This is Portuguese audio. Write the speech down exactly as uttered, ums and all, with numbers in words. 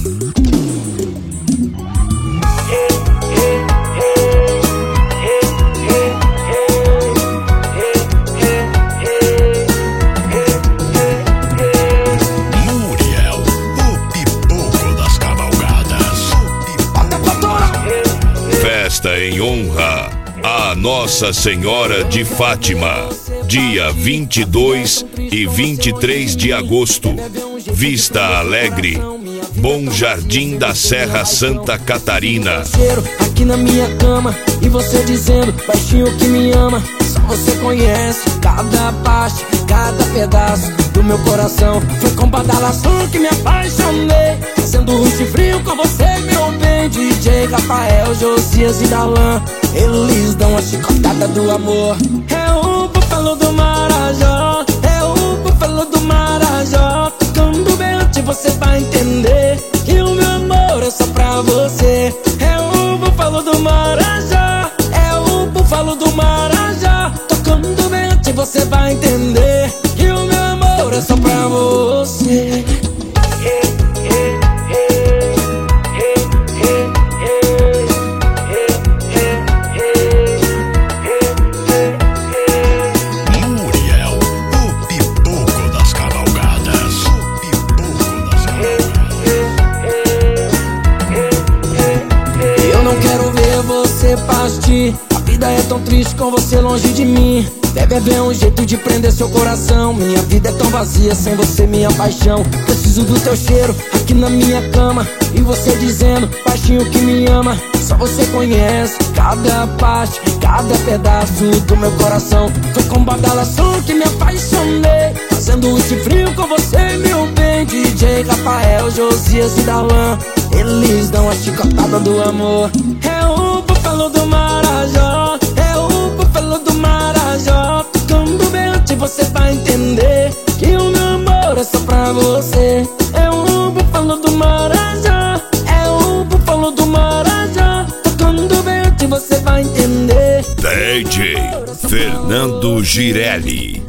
Festa em honra a Nossa Senhora de Fátima, dia vinte e dois e vinte e três de agosto, Vista Alegre, Bom Jardim da Serra Santa Catarina. Aqui na minha cama e você dizendo baixinho que me ama. Só você conhece cada parte, cada pedaço do meu coração. Foi com badalação que me apaixonei, fazendo rush frio com você, meu bem. D J Rafael, Josias e Darlan, eles dão a chicotada do amor. É o búfalo do Marajó, é o búfalo do Marajó. Tocando bem antes você vai entender que o meu amor é só pra você. É o búfalo do Marajó, é o búfalo do Marajó. Tocando bem antes você vai entender que o meu amor é só pra você. A vida é tão triste com você longe de mim. Deve haver um jeito de prender seu coração. Minha vida é tão vazia sem você, minha paixão. Preciso do teu cheiro aqui na minha cama e você dizendo baixinho que me ama. Só você conhece cada parte, cada pedaço do meu coração. Foi com badalação que me apaixonei, fazendo rush frio com você, meu bem. D J Rafael, Josias e Darlan, eles dão a chicotada do amor. É o búfalo do Marajó, é o búfalo do Marajó. Tocando bem antes você vai entender que o meu amor é só pra você. É o búfalo do Marajó, é o búfalo do Marajó. Tocando bem antes você vai entender. D J Fernando Girelli.